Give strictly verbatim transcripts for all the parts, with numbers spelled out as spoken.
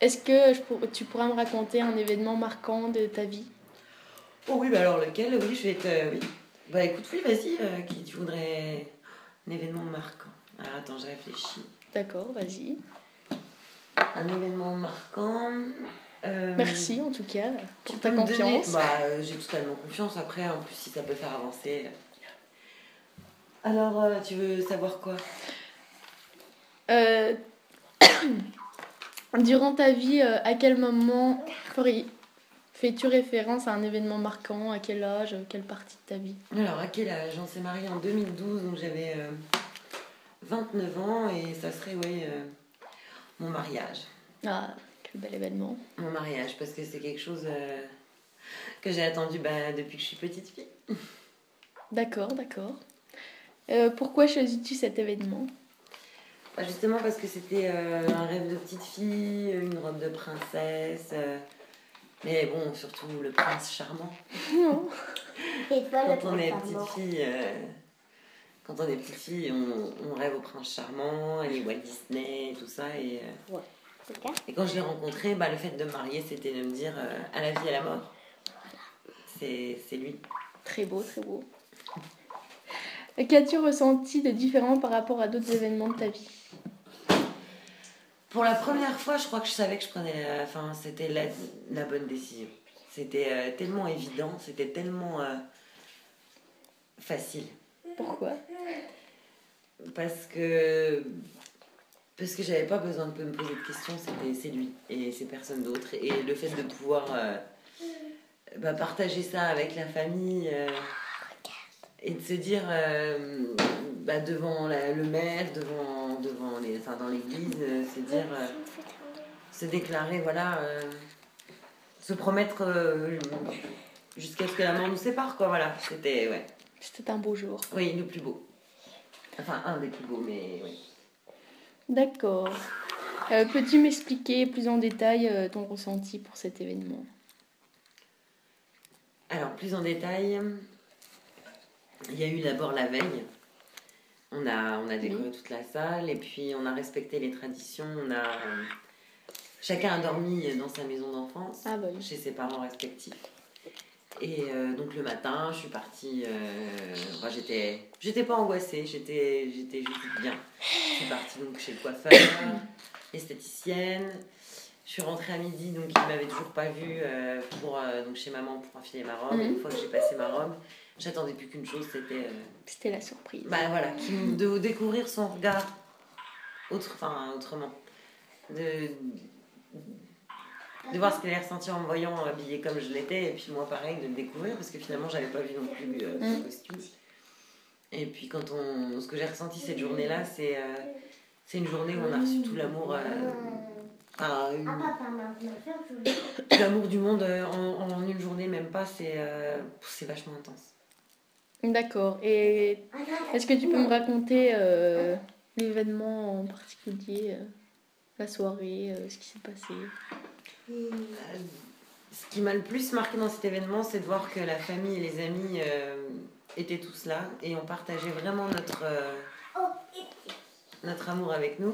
Est-ce que je pour... tu pourras me raconter un événement marquant de ta vie? Oh oui, bah alors lequel? Oui, je vais te... Oui. Bah écoute, oui, vas-y, euh, qui tu voudrais... Un événement marquant. Alors attends, je réfléchis. D'accord, vas-y. Un événement marquant... Euh, Merci en tout cas tu pour peux ta me donner... confiance. Bah, euh, j'ai totalement confiance. Après, en plus, si ça peut faire avancer... Alors, euh, tu veux savoir quoi? Euh... Durant ta vie, euh, à quel moment ferais- fais-tu référence à un événement marquant? À quel âge? Quelle partie de ta vie? Alors, à quel âge? On s'est mariés en deux mille douze, donc j'avais euh, vingt-neuf ans, et ça serait, oui, euh, mon mariage. Ah, quel bel événement. Mon mariage, parce que c'est quelque chose euh, que j'ai attendu bah, depuis que je suis petite fille. D'accord, d'accord. Euh, pourquoi choisis-tu cet événement? Bah, justement parce que c'était euh, un rêve de petite fille, une robe de princesse, euh, mais bon, surtout le prince charmant. Non. Quand on est petite fille, euh, quand on est petite fille, on, on rêve au prince charmant, les Walt Disney, tout ça. Et, euh, Ouais. et quand je l'ai rencontré, bah, le fait de me marier, c'était de me dire euh, à la vie, à la mort. C'est, c'est lui. Très beau, très beau. Qu'as-tu ressenti de différent par rapport à d'autres événements de ta vie? Pour la première fois, je crois que je savais que je prenais la, enfin, c'était la, la bonne décision. C'était euh, tellement évident, c'était tellement euh, facile. Pourquoi? Parce que parce que j'avais pas besoin de me poser de questions, c'était c'est lui et c'est personne d'autre. Et le fait de pouvoir euh, bah, partager ça avec la famille euh, et de se dire euh, bah, devant la- le maire, devant devant les, enfin dans l'église, euh, se dire euh, se déclarer, voilà, euh, se promettre euh, jusqu'à ce que la mort nous sépare, quoi. Voilà, c'était ouais. C'était un beau jour. Oui, le plus beau. Enfin, un des plus beaux, mais oui. D'accord. Euh, peux-tu m'expliquer plus en détail euh, ton ressenti pour cet événement? Alors, plus en détail, il y a eu d'abord la veille. On a, on a décoré Oui. toute la salle et puis on a respecté les traditions. On a, chacun a dormi dans sa maison d'enfance, Ah bah oui. chez ses parents respectifs. Et euh, donc le matin, je suis partie. Euh, enfin, j'étais, j'étais pas angoissée, j'étais, j'étais juste bien. Je suis partie donc chez le coiffeur, esthéticienne. Je suis rentrée à midi, donc il m'avait toujours pas vue euh, pour euh, donc chez maman pour enfiler ma robe. Mhm. Et une fois que j'ai passé ma robe, j'attendais plus qu'une chose, c'était euh, C'était la surprise. bah voilà, qui- de découvrir son regard autre, enfin autrement, de de voir ce qu'elle allait ressentir en me voyant habillée comme je l'étais, et puis moi pareil de le découvrir parce que finalement j'avais pas vu non plus euh, son Mm. costume. Et puis quand on, ce que j'ai ressenti cette journée-là, c'est euh, c'est une journée où on a reçu tout l'amour, euh, enfin, une- tout l'amour du monde euh, en, en une journée, même pas, c'est euh, c'est vachement intense. D'accord. Et est-ce que tu peux me raconter euh, l'événement en particulier, euh, la soirée, euh, ce qui s'est passé? Euh, ce qui m'a le plus marqué dans cet événement, c'est de voir que la famille et les amis euh, étaient tous là et ont partagé vraiment notre, euh, notre amour avec nous.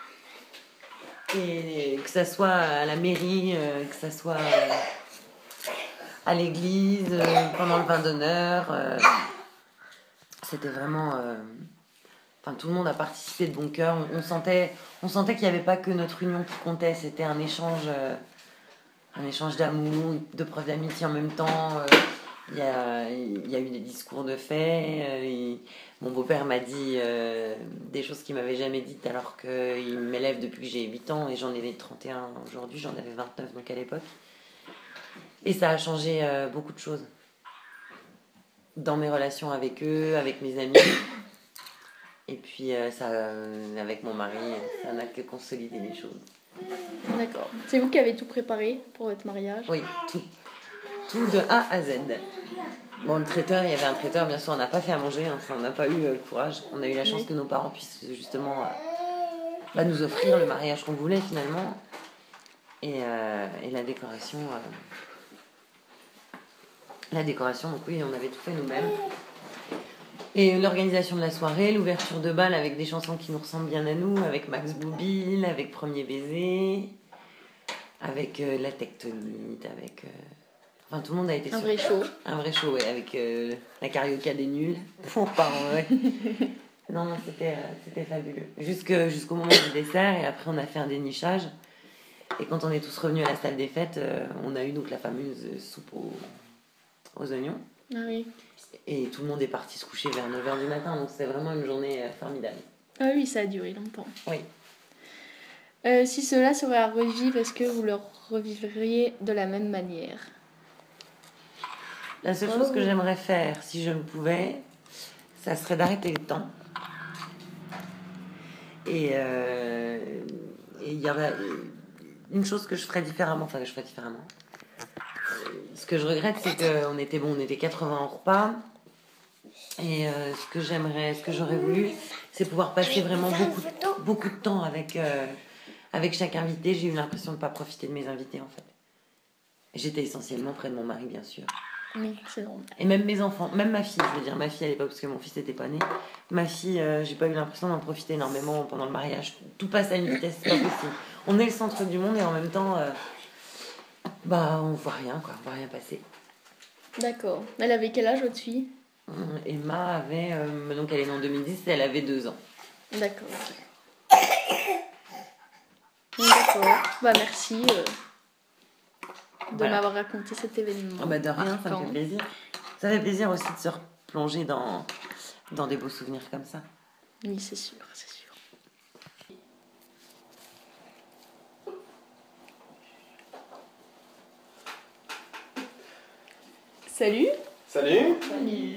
Et que ça soit à la mairie, euh, que ça soit euh, à l'église, euh, pendant le vin d'honneur. Euh, c'était vraiment... euh, Enfin, tout le monde a participé de bon cœur. On, on sentait, on sentait qu'il n'y avait pas que notre union qui comptait. C'était un échange, euh, un échange d'amour, de preuves d'amitié en même temps. Euh, Il y, a, il y a eu des discours de fait. Euh, il- mon beau-père m'a dit euh, des choses qu'il m'avait jamais dites alors qu'il m'élève depuis que j'ai huit ans et j'en ai trente et un aujourd'hui. J'en avais vingt-neuf donc à l'époque. Et ça a changé euh, beaucoup de choses dans mes relations avec eux, avec mes amis. Et puis euh, ça, euh, avec mon mari, ça n'a que consolidé les choses. D'accord. C'est vous qui avez tout préparé pour votre mariage? Oui, tout, tout de A à Z. Bon, le traiteur, il y avait un traiteur, bien sûr, on n'a pas fait à manger, hein, ça, on n'a pas eu euh, le courage. On a eu la chance Oui. que nos parents puissent justement euh, bah, nous offrir le mariage qu'on voulait finalement. Et, euh, et la décoration. Euh, la décoration, donc oui, on avait tout fait nous-mêmes. Et l'organisation de la soirée, l'ouverture de bal avec des chansons qui nous ressemblent bien à nous, avec Max Boublil, avec Premier Baiser. avec euh, la tectonite, avec... Euh... Enfin, tout le monde a été Un sur... vrai show. Un vrai show, ouais, avec euh, la carioca des nuls. Pardon, ouais. Non, non, c'était, euh, c'était fabuleux. Jusque, jusqu'au moment du dessert, et après on a fait un dénichage. Et quand on est tous revenus à la salle des fêtes, euh, on a eu donc la fameuse soupe aux, aux oignons. Ah oui. Et tout le monde est parti se coucher vers neuf heures du matin, donc c'était vraiment une journée euh, formidable. Ah oui, ça a duré longtemps. Oui. Euh, si cela serait à revivre, est-ce que vous le revivriez de la même manière? La seule chose que j'aimerais faire, si je le pouvais, ça serait d'arrêter le temps. Et euh, et il y aurait une chose que je ferais différemment, enfin que je ferais différemment. Ce que je regrette, c'est qu'on était bon, on était quatre-vingts au repas. Et euh, ce que j'aimerais, ce que j'aurais voulu, c'est pouvoir passer vraiment beaucoup, beaucoup de temps avec, euh, avec chaque invité. J'ai eu l'impression de ne pas profiter de mes invités en fait. J'étais essentiellement près de mon mari, bien sûr. Oui, c'est normal. Et même mes enfants, même ma fille, je veux dire, ma fille à l'époque, parce que mon fils n'était pas né. Ma fille, euh, j'ai pas eu l'impression d'en profiter énormément pendant le mariage. Tout passe à une vitesse, c'est pas possible. On est le centre du monde et en même temps, euh, bah, on voit rien, quoi, on voit rien passer. D'accord. Elle avait quel âge, votre fille? Emma avait, euh, donc elle est née en deux mille dix, elle avait deux ans. D'accord. D'accord. Bah merci euh, de Voilà. m'avoir raconté cet événement. Oh bah de rien, ça me marquant. fait plaisir. Ça fait plaisir aussi de se replonger dans, dans des beaux souvenirs comme ça. Oui, c'est sûr, c'est sûr. Salut. Salut. Salut.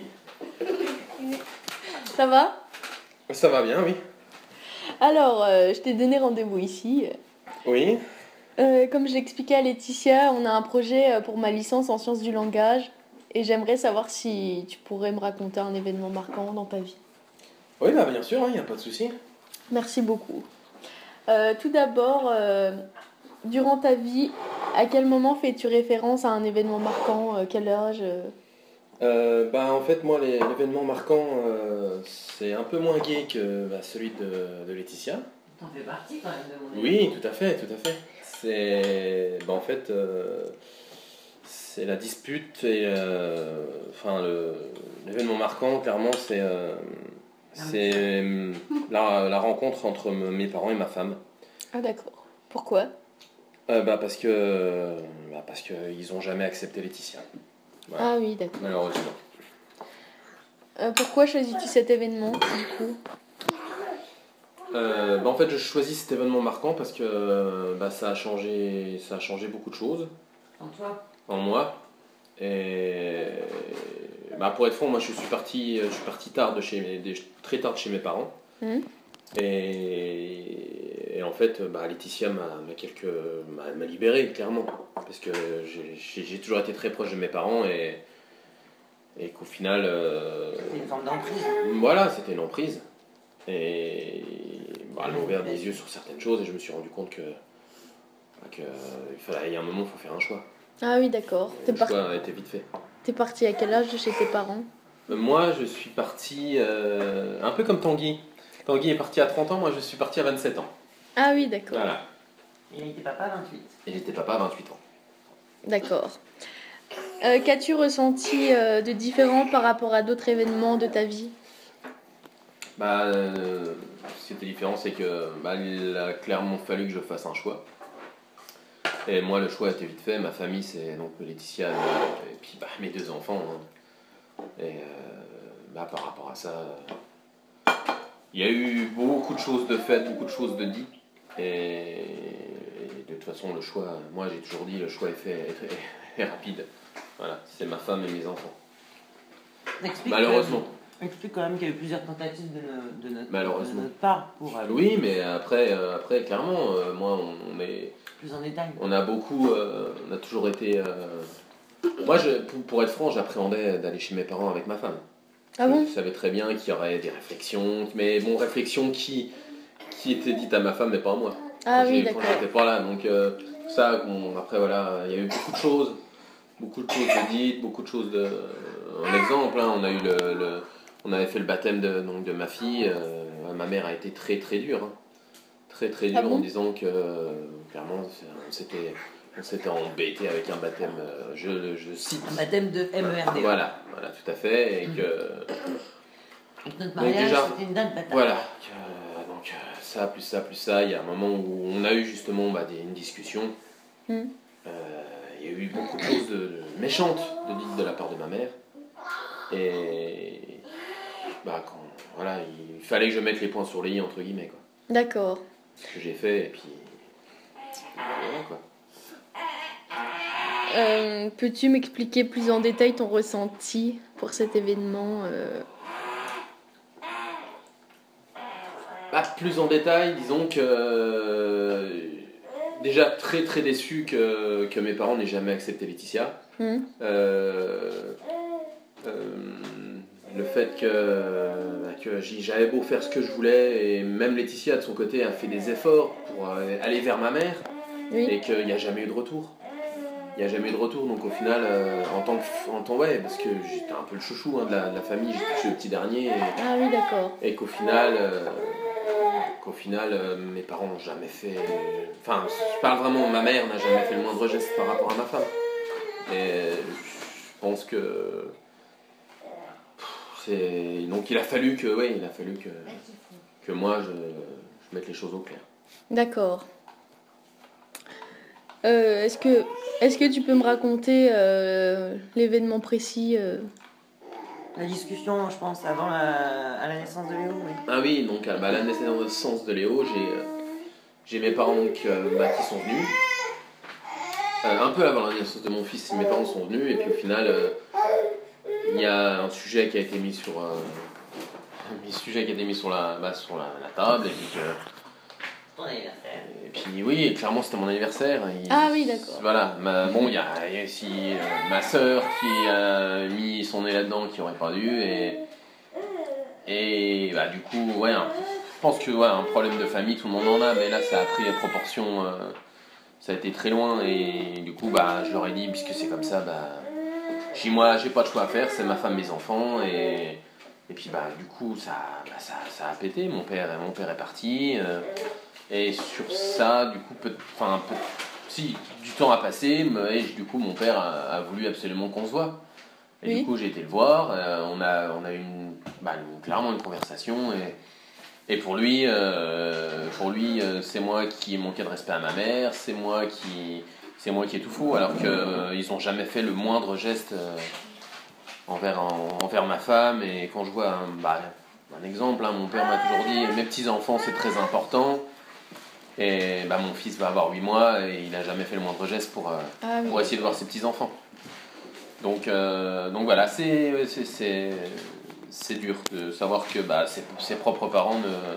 Ça va? Ça va bien, oui. Alors, euh, je t'ai donné rendez-vous ici. Oui. Euh, comme je l'expliquais à Laetitia, on a un projet pour ma licence en sciences du langage et j'aimerais savoir si tu pourrais me raconter un événement marquant dans ta vie. Oui, bah bien sûr, il n'y a pas de souci. Merci beaucoup. Euh, tout d'abord, euh, durant ta vie, à quel moment fais-tu référence à un événement marquant? euh, Quel âge? euh Euh, bah en fait, moi, les- l'événement marquant, euh, c'est un peu moins gay que bah, celui de, de Laetitia. T'en fais partie quand même de mon Oui, tout à fait, tout à fait. C'est, bah, en fait, euh, c'est la dispute et, euh, enfin, le- l'événement marquant, clairement, c'est, euh, c'est euh, la, la rencontre entre m- mes parents et ma femme. Ah d'accord. Pourquoi? Euh, bah parce que, bah, parce que ils ont jamais accepté Laetitia. Voilà. Ah oui, d'accord. Malheureusement. Euh, pourquoi choisis-tu cet événement, du coup? Euh, bah en fait, je choisis cet événement marquant parce que bah, ça a changé, ça a changé beaucoup de choses En toi? en moi. Et bah, pour être franc, moi, je suis parti, je suis parti tard de chez mes- des- très tard de chez mes parents. Hmm. Et, et en fait, bah, Laetitia m'a, m'a quelque, m'a, m'a libéré clairement parce que j'ai, j'ai- j'ai toujours été très proche de mes parents et, et qu'au final, euh, C'est une forme d'emprise. voilà, c'était une emprise. Et bah, elle m'a ouvert des yeux sur certaines choses et je me suis rendu compte que, bah, que il fallait, il y a un moment, il faut faire un choix. Ah oui, d'accord. Et T'es le par- choix a été vite fait. T'es parti à quel âge de chez tes parents? Euh, Moi, je suis parti euh, un peu comme Tanguy. Tanguy est parti à trente ans, moi je suis parti à vingt-sept ans. Ah oui, d'accord. Voilà. Et il était papa à vingt-huit. Et j'étais papa à vingt-huit ans. D'accord. Euh, qu'as-tu ressenti euh, de différent par rapport à d'autres événements de ta vie? Bah, euh, ce qui était différent, c'est que bah, il a clairement fallu que je fasse un choix. Et moi, le choix a été vite fait. Ma famille, c'est donc Laetitia et puis bah, mes deux enfants. Hein. Et euh, bah, par rapport à ça, il y a eu beaucoup de choses de faites, beaucoup de choses de dites. Et, et de toute façon, le choix, moi j'ai toujours dit, le choix est fait, est, est rapide. Voilà, c'est ma femme et mes enfants. Explique Malheureusement. Quand même, explique quand même qu'il y a eu plusieurs tentatives de, no- de, notre, Malheureusement. de notre part pour aller Oui, mais après, euh, après clairement, euh, moi, on, on est, plus en détail. on a beaucoup, euh, on a toujours été. euh, Moi, je, pour, pour être franc, j'appréhendais d'aller chez mes parents avec ma femme. Ah bon? Je savais très bien qu'il y aurait des réflexions, mais bon, réflexions qui, qui étaient dites à ma femme, mais pas à moi. Ah Quand oui, j'ai- quand d'accord. j'étais pas là. Donc, euh, ça, bon, après, voilà, il y a eu beaucoup de choses, beaucoup de choses de dites, beaucoup de choses de. Un exemple, hein, on a eu le, le- on avait fait le baptême de, donc, de ma fille. euh, ma mère a été très très dure, hein. Très très dure Ah bon? en disant que, euh, clairement, c'est- on s'était On s'était embêté avec un baptême, euh, je, je cite. Un baptême de M E R D. Voilà, voilà, tout à fait. Et que. Donc notre mariage, déjà, c'était une date bataille. Voilà. Que, donc ça, plus ça, plus ça. Il y a un moment où on a eu justement bah, des, une discussion. Mm. Euh, il y a eu beaucoup de choses de, de méchantes de dites de la part de ma mère. Et. Bah, quand. Voilà, il fallait que je mette les points sur les i, entre guillemets, quoi. D'accord. Ce que j'ai fait, et puis. Voilà, quoi. Euh, peux-tu m'expliquer plus en détail ton ressenti pour cet événement euh... Bah, plus en détail, disons que euh, déjà très très déçu que, que mes parents n'aient jamais accepté Laetitia. Mm. Euh, euh, le fait que, bah, que j'avais beau faire ce que je voulais, et même Laetitia de son côté a fait des efforts pour euh, aller vers ma mère, Oui. et qu'il n'y a jamais eu de retour. Il n'y a jamais eu de retour, donc au final, euh, en tant que. En tant, ouais, parce que j'étais un peu le chouchou hein, de, la, de la famille, j'étais le petit dernier. Et, Ah oui, d'accord. et qu'au final. Euh, qu'au final, euh, mes parents n'ont jamais fait. Enfin, je parle vraiment, ma mère n'a jamais fait le moindre geste par rapport à ma femme. Et je pense que. C'est... Donc il a fallu que. Ouais, il a fallu que, que moi je, je mette les choses au clair. D'accord. Euh, est-ce que, est-ce que tu peux me raconter euh, l'événement précis euh... La discussion, je pense, avant la, à la naissance de Léo. Oui. Ah oui, donc bah, à la naissance de Léo, j'ai, euh, j'ai mes parents donc, euh, bah, qui sont venus. Euh, un peu avant la naissance de mon fils, mes parents sont venus, et puis au final, euh, il y a un sujet qui a été mis sur, euh, un sujet qui a été mis sur la, bah, sur la, la table, et puis que. Ton anniversaire. Et puis oui, clairement c'était mon anniversaire. Il, Ah oui, d'accord. Voilà, ma, bon, il y a, y a aussi euh, ma sœur qui a mis son nez là-dedans qui aurait pas dû, et. Et bah, du coup, ouais, un, je pense que ouais, un problème de famille, tout le monde en a, mais là ça a pris les proportions, euh, ça a été très loin, et du coup, bah, je leur ai dit, puisque c'est comme ça, bah, chez moi, j'ai pas de choix à faire, c'est ma femme, mes enfants, et, et puis bah, du coup, ça, bah, ça, ça a pété, mon père, mon père est parti, euh, et sur ça, du coup, peu, enfin, peu, si, du temps a passé, et du coup, mon père a, a voulu absolument qu'on se voit. Et Oui. du coup, j'ai été le voir, euh, on, a, on a eu une, bah, une, clairement une conversation, et, et pour lui, euh, pour lui euh, c'est moi qui manquais de respect à ma mère, c'est moi qui, c'est moi qui ai tout faux, alors qu'ils euh, n'ont jamais fait le moindre geste euh, envers, en, envers ma femme. Et quand je vois un, bah, un exemple, hein, mon père m'a toujours dit, mes petits-enfants c'est très important, et bah, mon fils va avoir huit mois, et il n'a jamais fait le moindre geste pour, euh, Ah oui. pour essayer de voir ses petits-enfants. Donc, euh, donc voilà, c'est, c'est, c'est, c'est dur de savoir que bah, ses, ses propres parents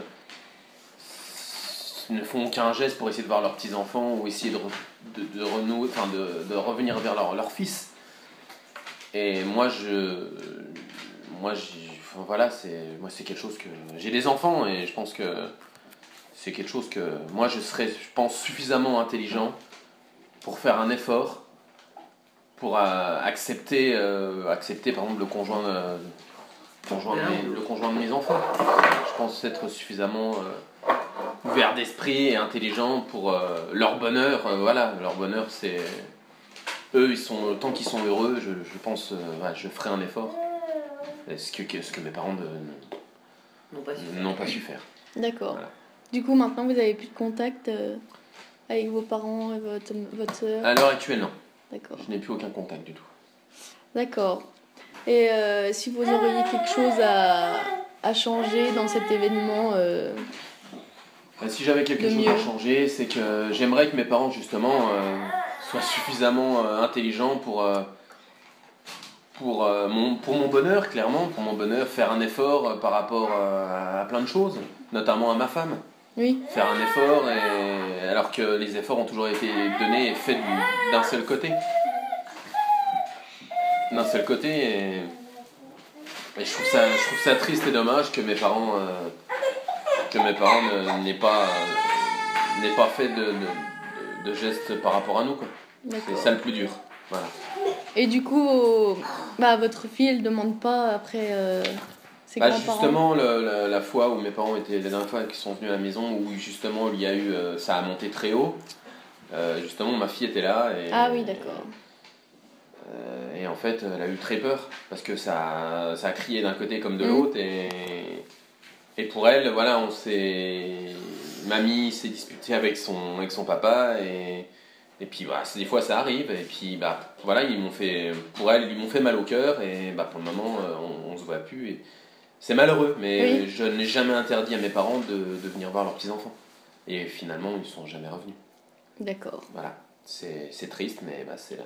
ne, ne font aucun geste pour essayer de voir leurs petits-enfants ou essayer de, de, de, renouer, enfin de, de revenir vers leur, leur fils. Et moi, je, moi, enfin, voilà, c'est, moi, c'est quelque chose que... J'ai des enfants et je pense que c'est quelque chose que... Moi, je serais, je pense, suffisamment intelligent pour faire un effort pour euh, accepter, euh, accepter par exemple le conjoint, euh, conjoint de mes, le conjoint de mes enfants. Je pense être suffisamment euh, ouvert d'esprit et intelligent pour euh, leur bonheur. Euh, voilà, leur bonheur, c'est eux, ils sont tant qu'ils sont heureux. Je, je pense, euh, voilà, je ferai un effort. Ce que, ce que mes parents de, n'ont pas su faire. N'ont pas su faire. D'accord. Voilà. Du coup, maintenant, vous avez plus de contact euh, avec vos parents et votre, votre soeur? À l'heure actuelle, non. D'accord. Je n'ai plus aucun contact du tout. D'accord. Et euh, si vous auriez quelque chose à, à changer dans cet événement euh, Si j'avais quelque de chose mieux. à changer, c'est que j'aimerais que mes parents, justement, euh, soient suffisamment euh, intelligents pour, euh, pour, euh, mon, pour mon bonheur, clairement, pour mon bonheur, faire un effort euh, par rapport euh, à plein de choses, notamment à ma femme. Oui. Faire un effort, et, alors que les efforts ont toujours été donnés et faits du, d'un seul côté. D'un seul côté, et, et je, trouve ça, je trouve ça triste et dommage que mes parents, euh, que mes parents ne, n'aient, pas, euh, n'aient pas fait de, de, de gestes par rapport à nous, quoi. C'est ça le plus dur. Voilà. Et du coup, au- bah, votre fille, elle demande pas après euh, ses Bah, grands-parents? justement, le, la, la fois où mes parents étaient, la dernière fois qu'ils sont venus à la maison, où justement il y a eu, euh, ça a monté très haut, Euh, justement, ma fille était là. Et, Ah oui, d'accord. euh, et en fait, elle a eu très peur parce que ça, ça a crié d'un côté comme de Mm. l'autre. Et, et pour elle, voilà, on s'est. Mamie s'est disputée avec son, avec son papa. Et, et puis, voilà, des fois, ça arrive. Et puis, bah, voilà, ils m'ont fait. Pour elle, ils m'ont fait mal au cœur. Et bah, pour le moment, on, on se voit plus. Et c'est malheureux, mais Oui. je n'ai jamais interdit à mes parents de, de venir voir leurs petits-enfants. Et finalement, ils ne sont jamais revenus. D'accord. Voilà, c'est, c'est triste, mais bah, c'est, la,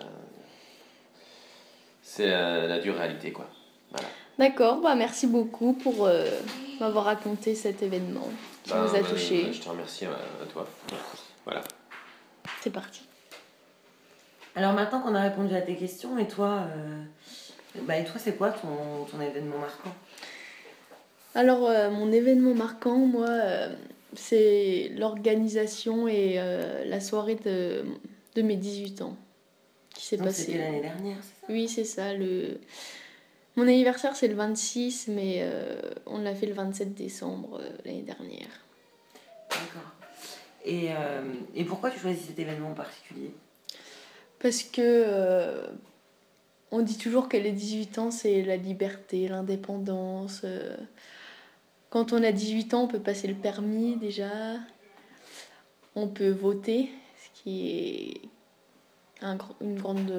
c'est la, la dure réalité, quoi. Voilà. D'accord, bah merci beaucoup pour euh, m'avoir raconté cet événement qui Ben, vous a bah, touché. je te remercie à, à toi. Voilà. C'est parti. Alors maintenant qu'on a répondu à tes questions, et toi, euh, bah, et toi c'est quoi ton, ton événement marquant? Alors, euh, mon événement marquant, moi, euh, c'est l'organisation et euh, la soirée de, de mes dix-huit ans qui s'est Donc c'était passée. l'année dernière, c'est ça? Oui, c'est ça. Le... Mon anniversaire, c'est le vingt-six, mais euh, on l'a fait le vingt-sept décembre euh, l'année dernière. D'accord. Et, euh, et pourquoi tu choisis cet événement en particulier? Parce que euh, on dit toujours que les dix-huit ans, c'est la liberté, l'indépendance. euh. Quand on a dix-huit ans, on peut passer le permis déjà. On peut voter, ce qui est un gr- une grande,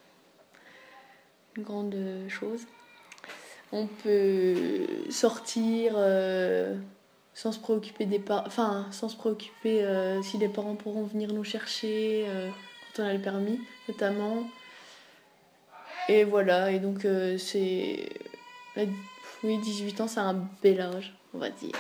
une grande chose. On peut sortir euh, sans se préoccuper des parents, enfin sans se préoccuper euh, si les parents pourront venir nous chercher euh, quand on a le permis, notamment. Et voilà, et donc euh, c'est, la- oui, dix-huit ans, c'est un bel âge, on va dire.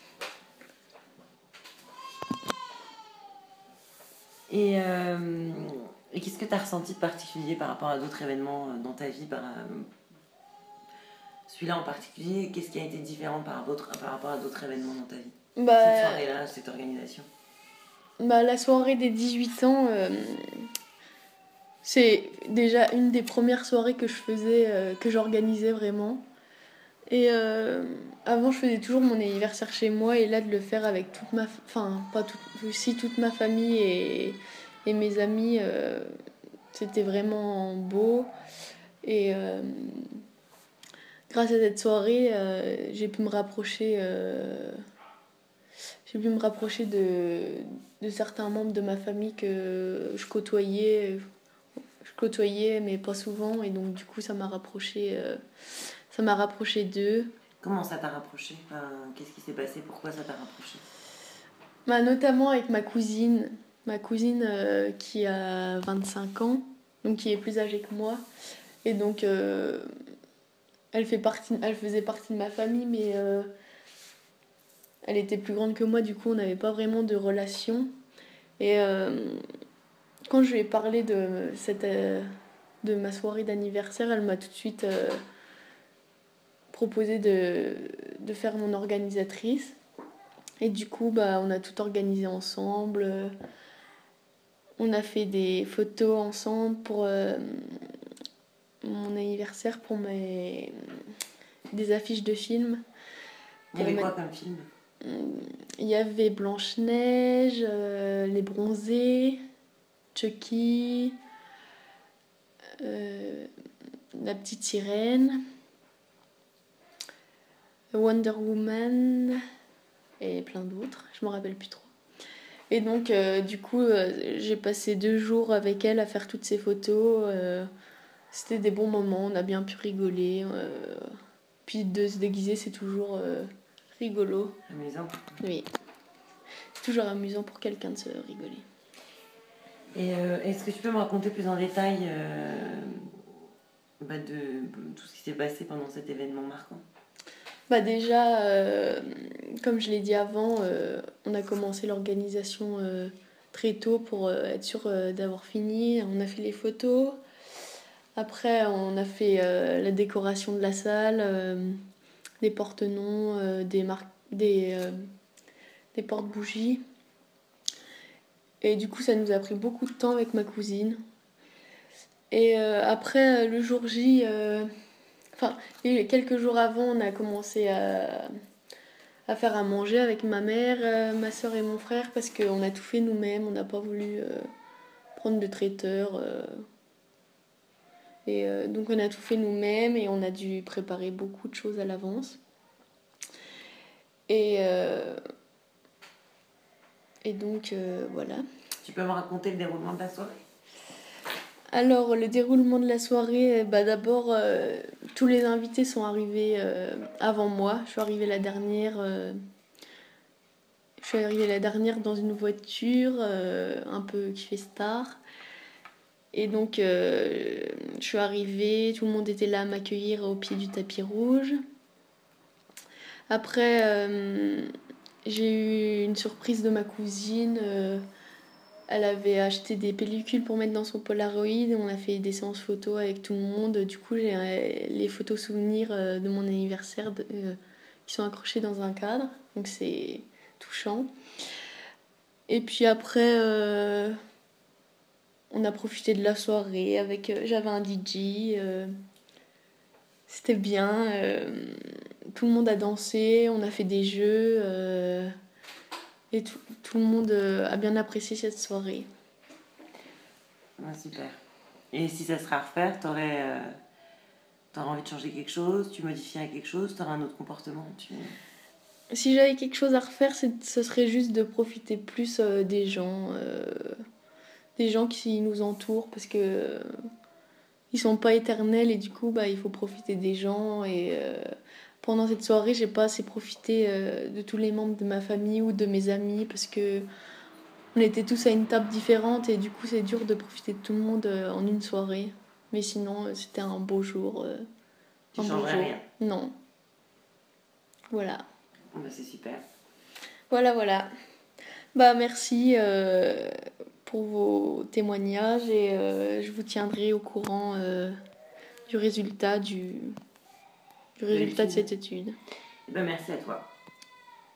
Et, euh, et qu'est-ce que tu as ressenti de particulier par rapport à d'autres événements euh, dans ta vie par, euh, celui-là en particulier, qu'est-ce qui a été différent par, votre, par rapport à d'autres événements dans ta vie? Bah, Cette soirée-là, cette organisation. bah la soirée des dix-huit ans, euh, c'est déjà une des premières soirées que je faisais, euh, que j'organisais vraiment. Et euh, avant, je faisais toujours mon anniversaire chez moi, et là, de le faire avec toute ma, enfin, pas toute, aussi toute ma famille et, et mes amis, euh, c'était vraiment beau. Et euh, grâce à cette soirée, euh, j'ai pu me rapprocher, euh, j'ai pu me rapprocher de, de certains membres de ma famille que je côtoyais, je côtoyais, mais pas souvent, et donc du coup, ça m'a rapproché, euh, ça m'a rapproché d'eux. Comment ça t'a rapproché? Enfin, qu'est-ce qui s'est passé? Pourquoi ça t'a rapproché? Bah, notamment avec ma cousine, ma cousine euh, qui a vingt-cinq ans, donc qui est plus âgée que moi. Et donc, euh, elle, fait partie, elle faisait partie de ma famille, mais euh, elle était plus grande que moi, du coup, on n'avait pas vraiment de relation. Et euh, quand je lui ai parlé de, cette, euh, de ma soirée d'anniversaire, elle m'a tout de suite euh, proposé de, de faire mon organisatrice. Et du coup, bah, on a tout organisé ensemble. On a fait des photos ensemble pour euh, mon anniversaire, pour mes... des affiches de films. Il y avait quoi comme film? Il y avait Blanche-Neige, euh, Les Bronzés, Chucky, euh, La Petite Sirène, Wonder Woman et plein d'autres. Je me rappelle plus trop. Et donc, euh, du coup, euh, j'ai passé deux jours avec elle à faire toutes ces photos. euh, C'était des bons moments, on a bien pu rigoler. euh, Puis de se déguiser, c'est toujours euh, rigolo. Amusant. Oui, c'est toujours amusant pour quelqu'un de se rigoler. Et euh, est-ce que tu peux me raconter plus en détail euh, bah de tout ce qui s'est passé pendant cet événement marquant? Bah déjà, euh, comme je l'ai dit avant, euh, on a commencé l'organisation euh, très tôt pour euh, être sûr euh, d'avoir fini. On a fait les photos. Après, on a fait euh, la décoration de la salle, euh, des porte-noms, euh, des, mar- des, euh, des porte-bougies. Et du coup, ça nous a pris beaucoup de temps avec ma cousine. Et euh, après, le jour J, euh, enfin, et quelques jours avant, on a commencé à, à faire à manger avec ma mère, euh, ma soeur et mon frère, parce qu'on a tout fait nous-mêmes, on n'a pas voulu euh, prendre le traiteur. euh. Et euh, donc on a tout fait nous-mêmes et on a dû préparer beaucoup de choses à l'avance. Et, euh, et donc euh, voilà. Tu peux me raconter le déroulement de la soirée? Alors, le déroulement de la soirée, bah d'abord, euh, tous les invités sont arrivés euh, avant moi. Je suis arrivée la dernière. euh, je suis arrivée la dernière dans une voiture, euh, un peu qui fait star. Et donc, euh, je suis arrivée, tout le monde était là à m'accueillir au pied du tapis rouge. Après, euh, j'ai eu une surprise de ma cousine. euh, Elle avait acheté des pellicules pour mettre dans son Polaroid. On a fait des séances photos avec tout le monde. Du coup, j'ai euh, les photos souvenirs euh, de mon anniversaire de- euh, qui sont accrochées dans un cadre. Donc c'est touchant. Et puis après, euh, on a profité de la soirée avec. euh, J'avais un D J. euh, C'était bien. euh, Tout le monde a dansé. On a fait des jeux. euh, Et tout, tout le monde euh, a bien apprécié cette soirée. Ah, super. Et si ça serait à refaire, t'aurais, euh, t'aurais envie de changer quelque chose, tu modifierais quelque chose, t'aurais un autre comportement tu... Si j'avais quelque chose à refaire, c'est- ce serait juste de profiter plus euh, des gens, euh, des gens qui nous entourent, parce que euh, ils sont pas éternels et du coup, bah, il faut profiter des gens. Et euh, pendant cette soirée, j'ai pas assez profité euh, de tous les membres de ma famille ou de mes amis, parce que on était tous à une table différente et du coup, c'est dur de profiter de tout le monde euh, en une soirée. Mais sinon, euh, c'était un beau jour. euh, Tu un beau changerais jour. rien? Non. Voilà. Bon, bah, c'est super. Voilà, voilà. Bah merci euh, pour vos témoignages et euh, je vous tiendrai au courant euh, du résultat du, du De résultat de l'étude. cette étude. Eh ben, merci à toi.